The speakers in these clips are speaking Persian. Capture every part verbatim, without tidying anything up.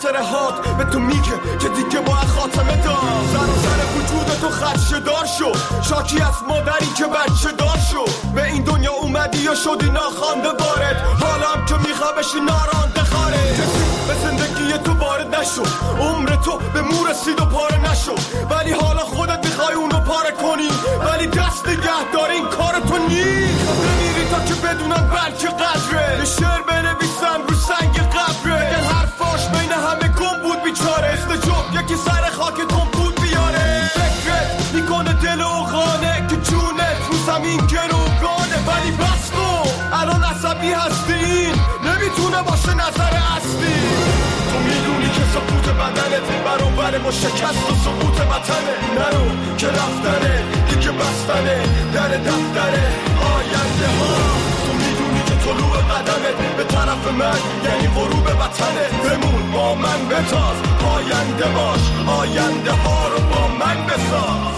خاطره هات به تو میگه که دیگه با خاتمه دار. سر و سر وجود تو خدشه دار شو، شاکی از مادری که بچه دار شو. به این دنیا اومدی و شدی ناخوانده وارد، حالم که میخواه بشی نارانده خارج. کسی به زندگی تو وارد نشو، عمر تو به مو رسید و پاره نشو. ولی حالا خودت میخوای اونو پاره کنی، ولی دست نگه داره این کار تو نیست. نمیری تا که بدونن بلکه قدره، یه شعر بنویسن رو سنگ قبره. دل حرفاش بین همه گم بود بیچاره، استجاب یکی سر خاک تون بود بیاره. فکرت میکنه دل و خانه که جونت رو زمین گروگانه. ولی بس کن الان عصبی هستی، این نمیتونه باشه نظر اصلی. تو میدونی که سقوط بدنت برابر با شکست و سقوط وطنه. نرو که رفتنه دیگه بستنه در دفتره آینده ها. تو میدونی که طلوع قدمت به طرف من یعنی غروب وطنه. بمون با من بتاز، آینده باش، آینده ها رو با من بساز.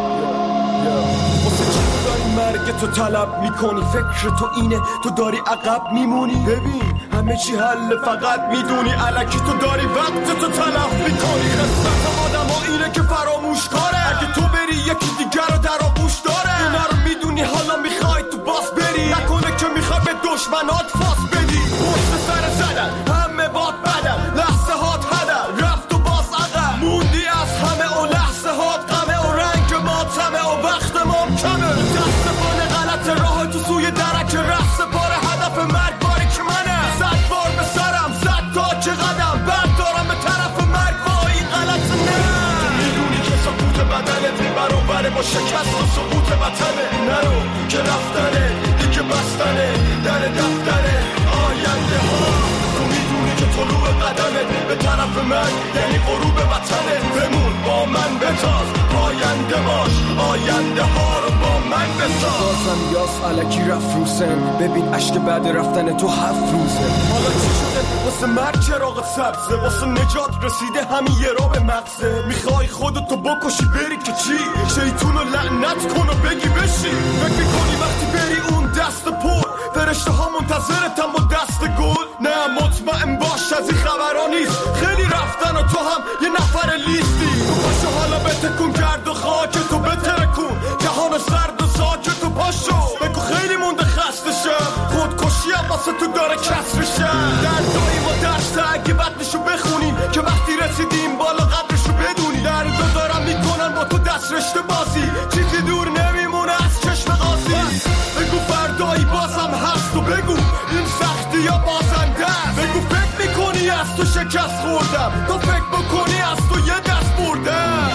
واسه چی داری مرگ تو طلب میکنی؟ فکر تو اینه تو داری عقب میمونی. ببین همه چی حل فقط میدونی، الکی تو داری وقت تو تلف میکنی. قسمت آدم ها اینه که فراموش کاره، اگه تو بری یکی دیگر رو در آغوش داره. اینا رو میدونی حالا میخوای تو باز بری، نکنه که میخوای به دشمنات فاس بدی. پشت سر زدن همه باد بدن، لحظه هات هدن رفت و باز عقب موندی از همه. و لحظه هات غمه و رنگ ماتمه و وقت ما کمه. دست پانه غلط راه تو سوی درک رفت پاره، هدف مرگ باری که منه. صد بار به سرم صد تا چه قدم بردارم به طرف مرگ، با این غلط نه. تو میدونی که سقوط بدنت برابره با شکست و سقوط وطنه. نرو که رفتنه دیگه بستنه در دفتره آینده ها. تو میدونی که طلوع قدمت به طرف من یعنی غروب وطنه. بمون با من بتاز، آینده باش، آینده ها رو با من بساز. بازم یاس علکی رفت روسن، ببین عشق بعد رفتن تو هفت روزه. حالا چی شده واسه مرگ چراغ سبزه، واسه نجات رسیده همین یه را به مغزه. میخوای خودتو بکشی بری که چی؟ شیطونو لعنت کن و بگی بشی. فکر میکنی وقتی بری اون دست پر فرشته ها منتظرتم با دست گل؟ نه مطمئن باش از این خبرها نیست، خیلی رفتن و تو هم یه نفر لیستی. تو پاشو حالا بتکون کرد و خاک تو بترکون، جهان سرد و ساکت و پاشو بگو خیلی مونده خسته شم. خودکشی هم واسه تو داره کسر شم. دردایی و درست اگه بدنشو بخونیم که وقتی رسیدیم بالا قدرشو بدونی. دردو دارم میکنن با تو دست رشته بازی، چیزی دور نمیمونه از چشم قاضی. بگو فردایی بازم هست و بگو این سختی یا بازنده است. بگو فکر میکنی از تو شکست خوردم، تو فکر بکنی از تو یه دست بردم.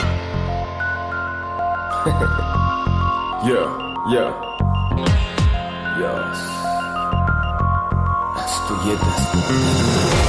یا یا یاس از تو یه دست بردم.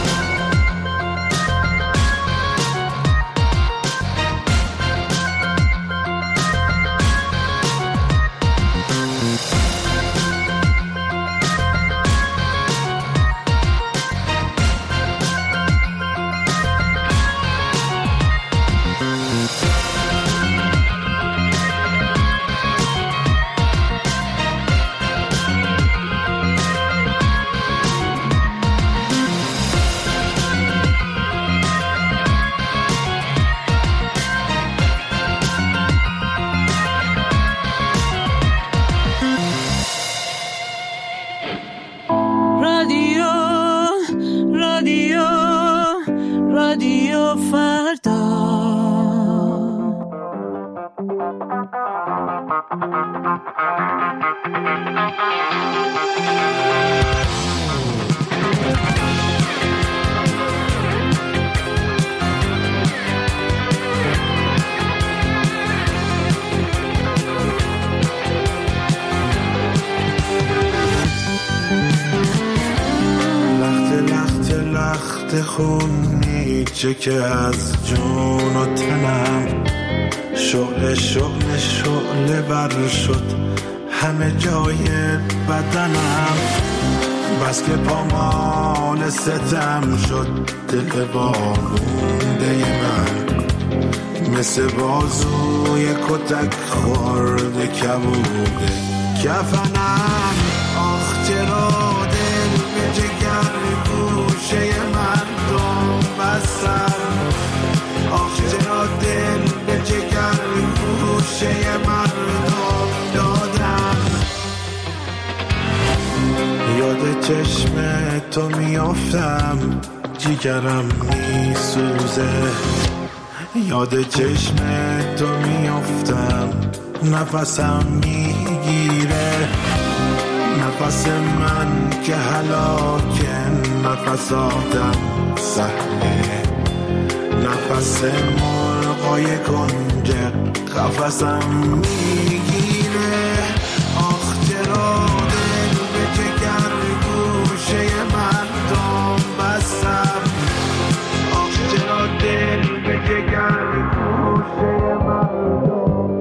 خونی چه که از جون و تنم شعله شعله شعله بر شد همه جای بدنم. بس که پامال ستم شد دل وامونده من، مثل بازوی کتک خورده کبوده کفنم. آخ چرا دل به جگر گوشه من دنبال تو میافتم جیگرم میسوزه یاد چشم تو میافتم نفسم میگیره نفس من که هلاکه نفس آدم سهله نفس مرغای گنجه قفسم میگیره آخ چرا دل به جگر گوشه مردم بستم آخ چرا دل به جگر گوشه مردم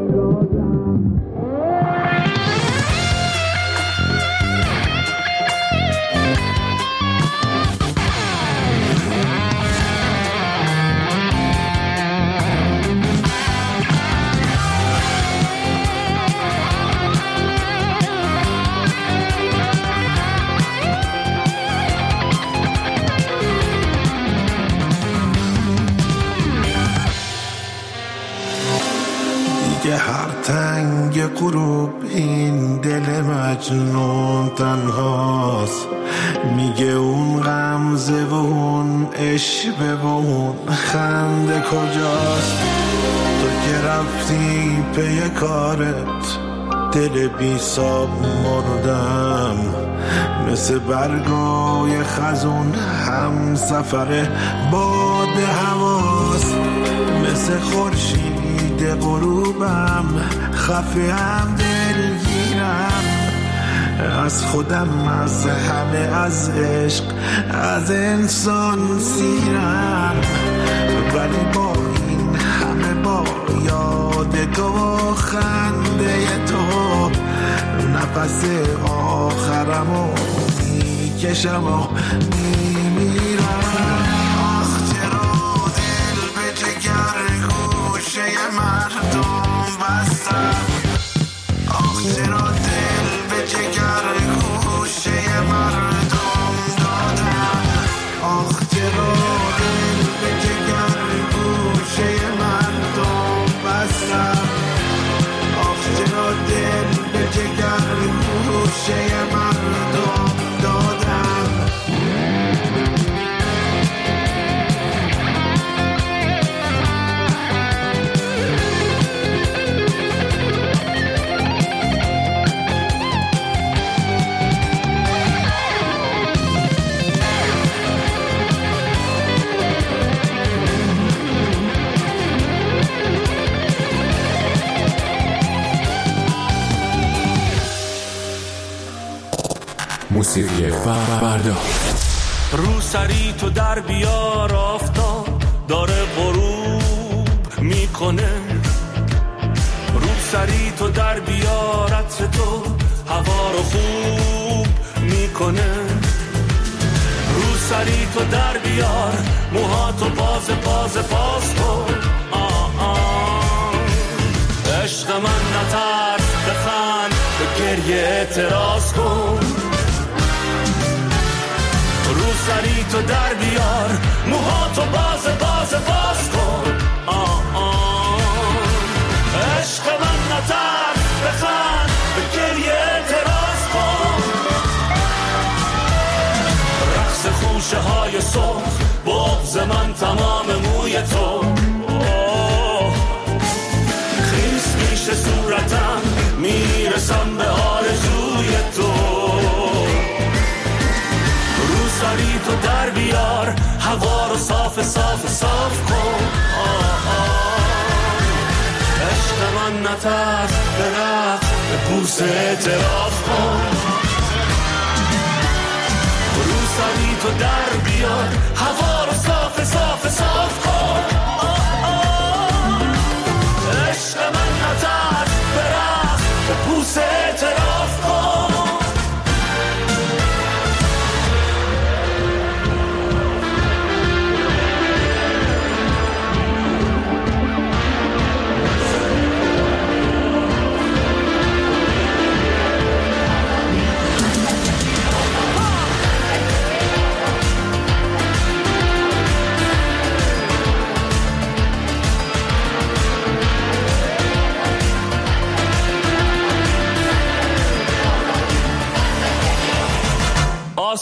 دیگه هر تنگ غروب این دل مجنون تنهاست میگه اون غمزه و اون عشوه و اون خنده کجاست تو که رفتی پی کارت دل بی ساب مردم مثل برگای خزون هم سفر باد هواست مثل خورشید غروبم خفه هم دلگیرم از خودم از همه از عشق از انسان سیرم ولی با این همه با یاد تو و خنده تو نفس آخرمو میکشم و میمیرم آخ چرا دل به جگر گوشه مردم بستم آخ چرا دل به جگر گوشه مردم دادم آخ چرا دل به جگر گوشه مردم بستم آخ چرا دل به جگر گوشه مردم دادم موسیقی فردا رو سری تو در بیار آفتاب داره غروب میکنه رو سری تو در بیار عطر تو هوا رو خوب میکنه رو سری تو در بیار موهاتو باز باز باز کن آه آه عشق من نترس بخند به گریه اعتراض کن رو سری تو در بیار موهاتو باز باز باز کن آه آه عشق من نترس بخند به گریه اعتراض کن رقص خوشه های صبح بغض من تمام موی تو خیس میشه صورتم میرسم به آرزوی تو سری تو در بیار هوا رو صاف صاف صاف کن آه آه عشق من نترس به رقص به بوس اعتراف کن رو سری تو در بیار هوا رو صاف صاف صاف کن آه آه عشق من نترس به رقص به بوس اعتراف کن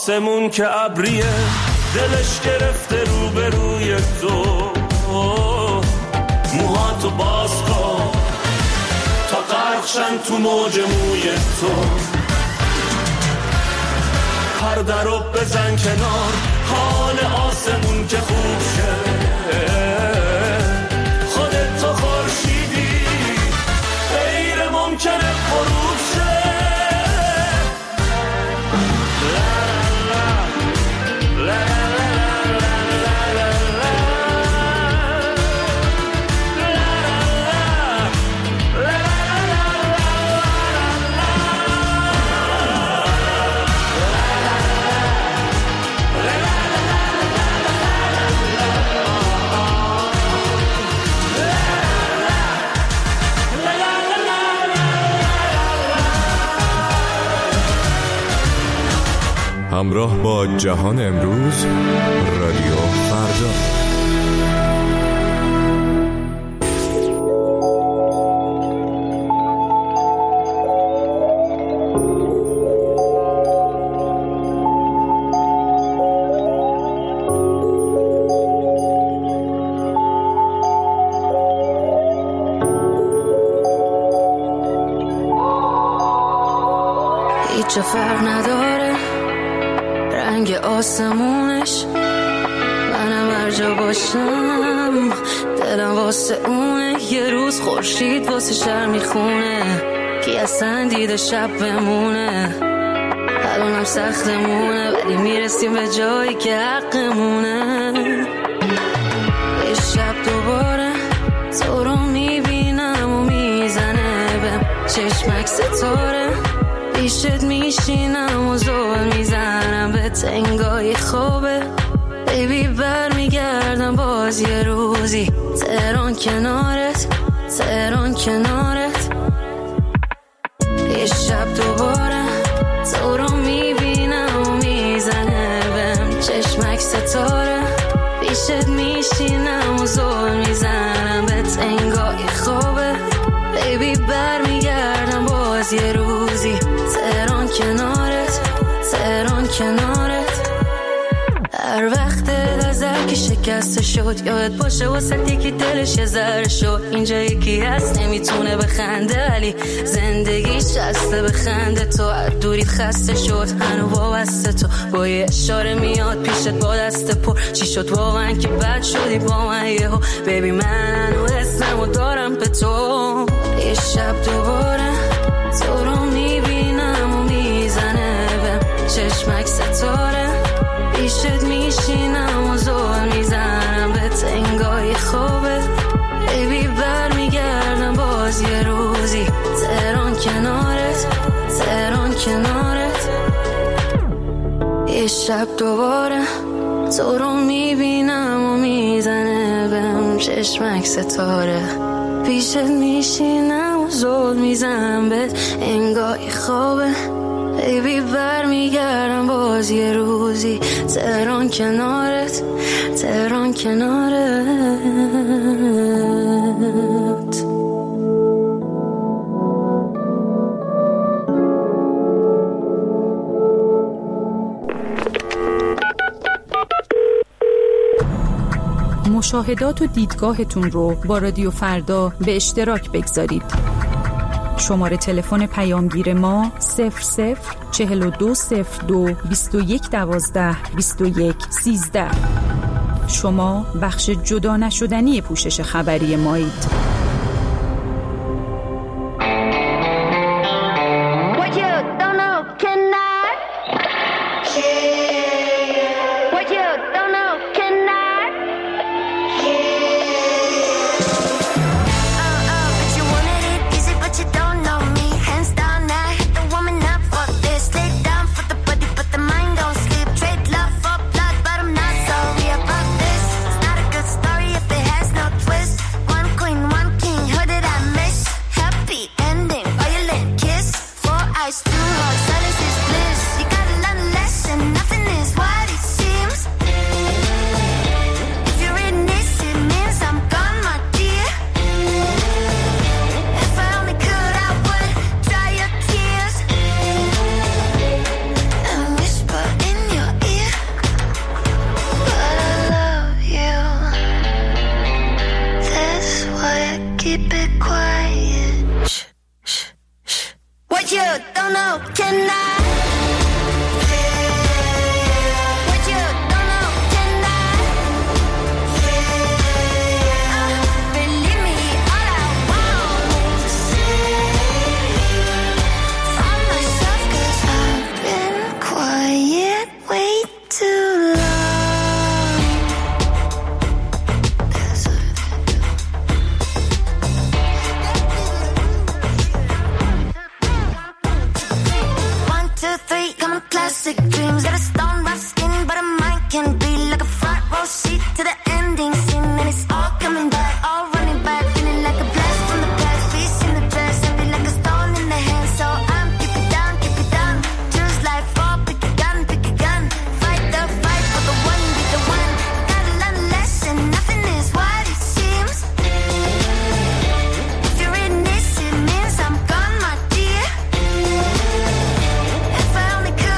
آسمون که ابریه دلش گرفته روبروی تو، موهاتو باز کن تا غرقشن تو موج موی تو، پرده رو بزن کنار حال آسمون که خوب شه، خودت تو خورشیدی غیر ممکنه غروب شه. همراه با جهان امروز، رادیو فردا. هیچ فرق نداره رنگ آسمونش، منم هر جا باشم دلم واسه اونه. یه روز خورشید واسه شهر میخونه، کی اصلا دیده شب بمونه. الانم سختمونه ولی میرسیم به جایی که حقمونه. یه شب دوباره تو رو میبینم و میزنه بهم چشمک ستاره، پیشت میشینم و زول میزنم به تنگای خوبه. بیبی بر میگردم باز یه روزی تهران کنارت، تهران کنارت. یه شب دوباره تو رو میبینم و میزنه بهم چشمک ستاره، پیشت میشینم و زول میزنم به تنگای خوبه. بیبی بر میگردم باز یه روزی تهران کنارت، تهران کنارت. هر وقت نظر که شکسته شد یاد باشه واسه یکی دلش یه ذره شد. اینجا یکی هست نمیتونه بخنده ولی زندگیش هسته بخنده. تو از دوریت خسته شد هنو وابسته تو، با یه اشاره میاد پیشت با دست پر. چی شد واقعا که بد شدی با من یهو؟ بیبی من و اسممو دارم به تو. یه شب دوباره تو رو میبینم و میزنه بهم چشمک ستاره، پیشت میشینم و زول میزنم به تنگای خوبه. بیبی بر میگردم باز یه روزی تهران کنارت، تهران کنارت. یه شب دوباره تو رو میبینم و میزنه بهم چشمک ستاره، پیشت میشینم و زول میزنم به انگای خوبه. بیبی بر میگردم باز یه روزی تهران کنارت، تهران کنارت. مشاهدات و دیدگاهتون رو با رادیو فردا به اشتراک بگذارید. شماره تلفن پیامگیر ما صفر صفر چهل و دو صفر دو بیست و یک دوازده بیست و یک سیزده. شما بخش جدا نشدنی پوشش خبری مایید. Queen, one keep it quiet. Shh, shh, shh. What you don't know, can I? Classic dreams, got a stone rough skin, but a mind can be like a front row seat to the ending scene, and it's all coming back, all running back, feeling like a blast from the past, peace in the past, I feel like a stone in the hand, so I'm keep it down, keep it down, choose life, fall, pick a gun, pick a gun, fight the fight for the one, be the one, gotta learn a lesson, nothing is what it seems, if you're in this, it means I'm gone, my dear, if I only could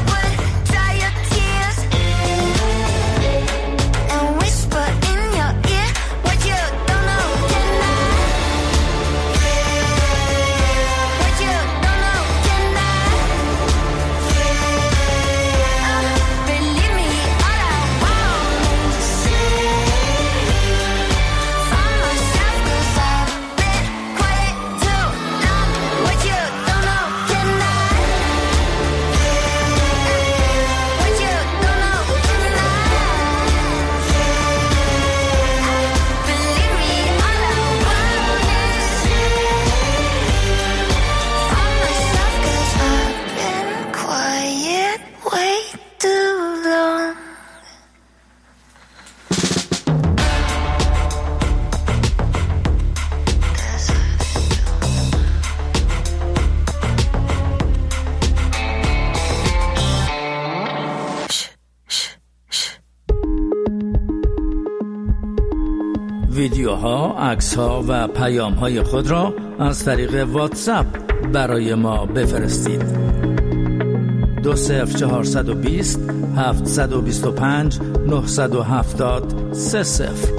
ویدیوها، عکس‌ها و پیام‌های خود را از طریق واتساپ برای ما بفرستید. دو صفر چهارصد و بیست هفتصد و بیست و پنج نهصد و هفتاد سه صفر.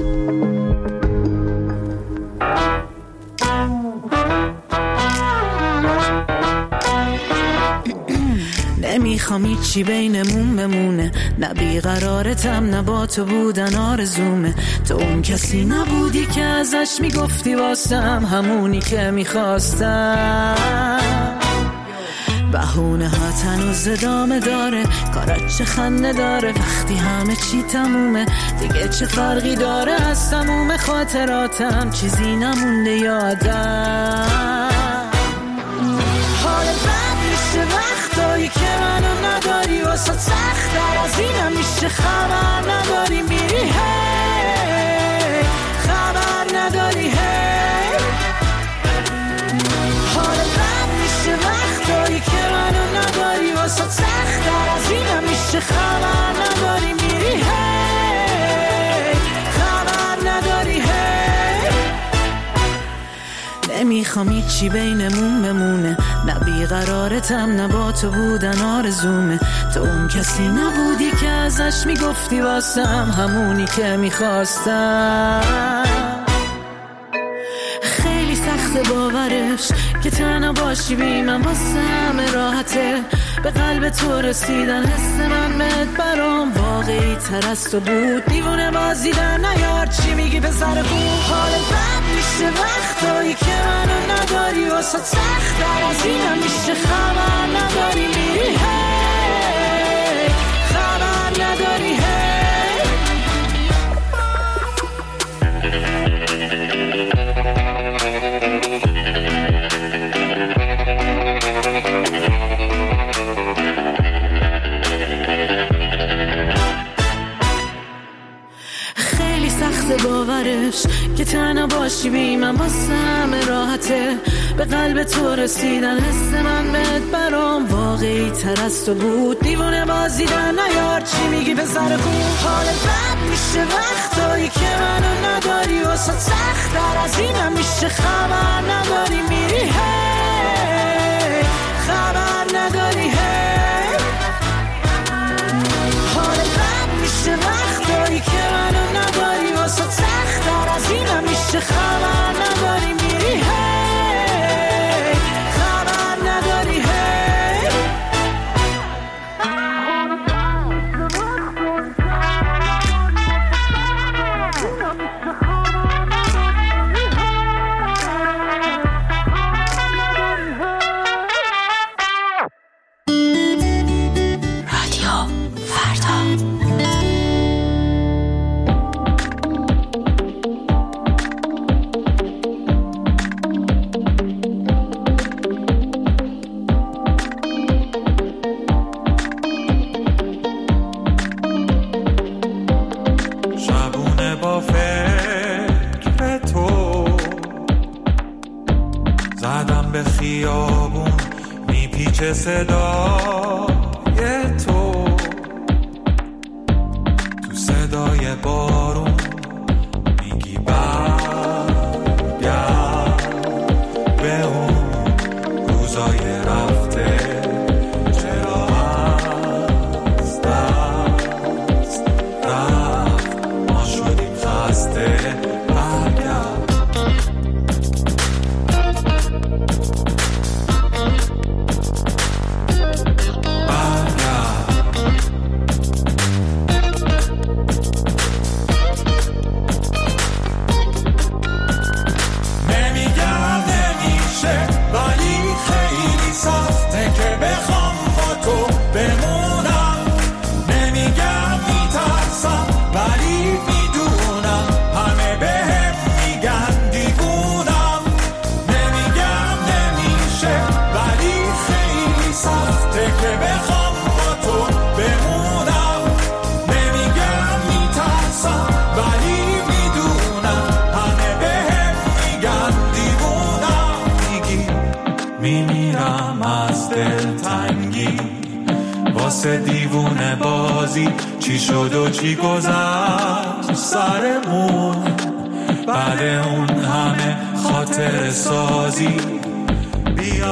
نمیخوام هیچی بینمون بمونه، نه بیقرارتم نه با تو بودن آرزومه، تو اون کسی نبودی که ازش میگفتی واسم همونی که میخواستم، بهونه ها هنوز ادامه داره، کارات چه خنده داره وقتی همه چی تمومه، دیگه چه فرقی داره از تموم خاطراتم چیزی نمونده یادم، حال بد میشه وقتایی که منو نداری، واسه سخت‌تر از اینم میشه خبر نداری میری، هی خبر نداری، هی حال بد میشه وقتایی که منو نداری، واسه سخت‌تر از اینم میشه خبر نداری میری، هی خبر نداری، هی نمیخوام هیچی بینمون بمونه، نه بیقرارتم نه با تو بودن آرزومه، تو اون کسی نبودی که ازش میگفتی واسم همونی که میخواستم، خیلی سخت باورش که تنها باشی بی من واسم راحته، به قلب تو رسیدن حس من بهت برام واقعی تر از تو بود، دیوونه بازیدن نیار چی میگی به سر خوب، حال بد میشه وقتایی که منو نداری، واسه سخت‌تر از اینم میشه خبر نداری میری، هی خبر نداری، هی خیلی سخت باورش که تنها باشی بی من واسم راحته، به قلب تو رسیدن حس من بهت برام واقعی تر از تو بود، دیوونه بازیدن نیار چی میگی به سر خوب، حال بد میشه وقتایی که منو نداری، واسه سخت‌تر از اینم میشه خبر نداری میری، هی خبر نداری، هی حال بد میشه وقتایی که منو نداری، واسه سخت‌تر از اینم میشه خبر نداری بیابون میپیچه صدای تو، تو صدای بارون میگی برگرد به اون روزای رفته. چرا از دست رفت ما شدیم خسته. واسه دیوونه بازی چی شد و چی گذشت سرمون، بعد اون همه خاطر سازی. بیا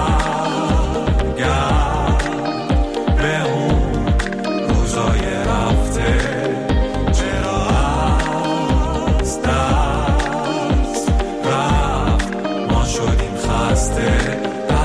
برگرد به اون روزای رفته. چرا از دست رفت ما شدیم خسته.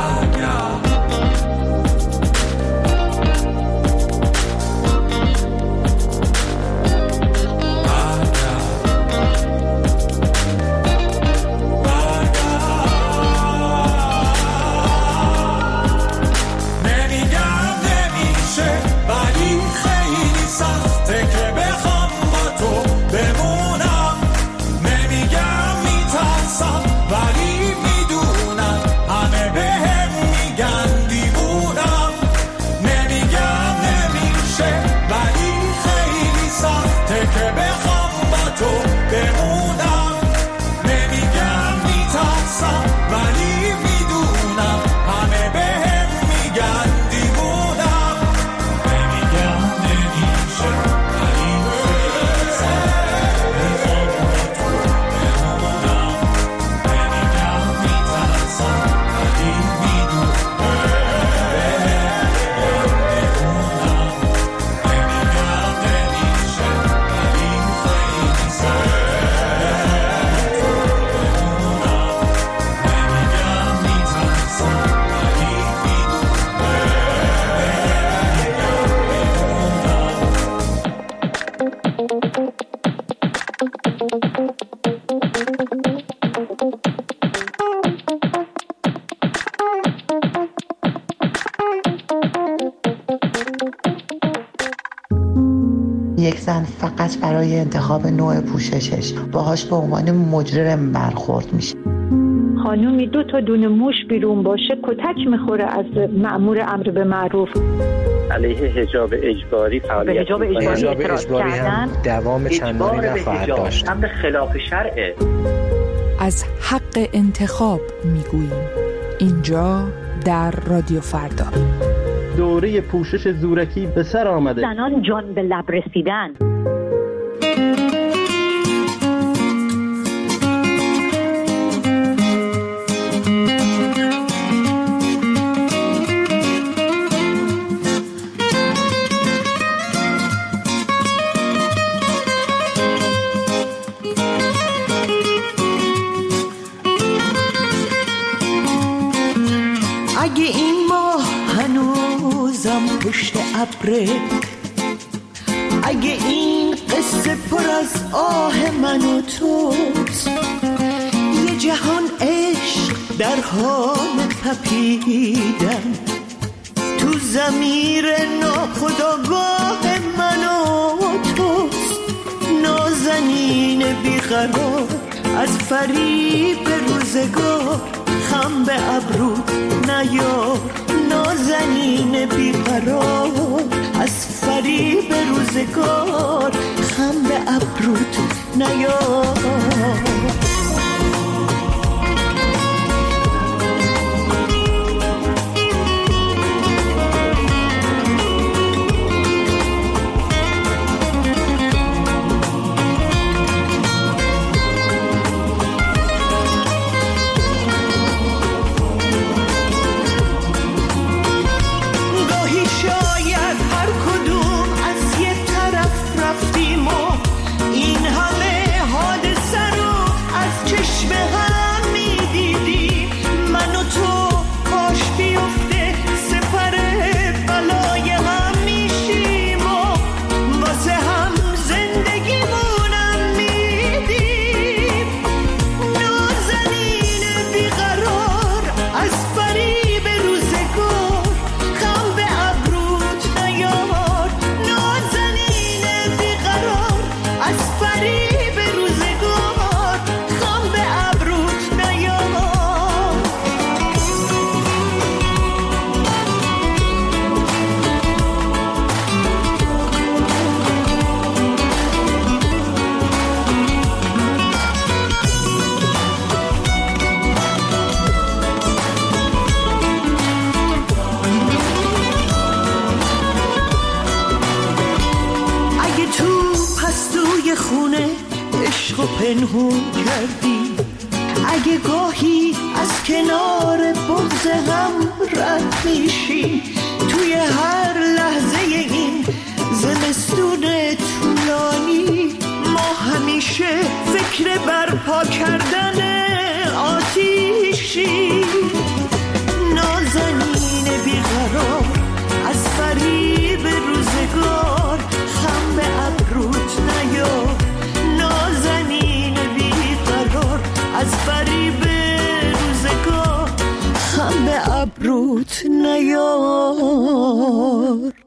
یک زن فقط برای انتخاب نوع پوششش باهاش به عنوان مجرم برخورد میشه. خانومی دو تا دونه موش بیرون باشه کتک میخوره از مأمور امر به معروف. علیه حجاب اجباری فعالیت حجاب اجباری, حجاب اجباری هم دوام چندانی نخواهد داشت. امر خلاف شرعه. از حق انتخاب میگوییم اینجا در رادیو فردا. دوره پوشش زورکی به سر آمده. زنان جان به لب رسیدن. اگه این ماه هنوزم پشت ابره، اگه این قصه پر از آه من و توست، یه جهان عشق در حال تپیدن تو ضمیر ناخودآگاه من و توست. نازنین بیقرار از فریب روزگار، خم به ابرو نیار. نازنین بیقرار از فریب روزگار، خم به ابروت نیار. پنهون کردی. اگه گاهی از کنار بغض هم رد میشی، توی هر لحظه این زمستون طولانی ما همیشه فکر برپا کردن آتیشی. نازنین بیقرار از فریب روزگار، خم به ابروت نیار. نازنین بیقرار از فریب روزگار، خم به ابروت نیار.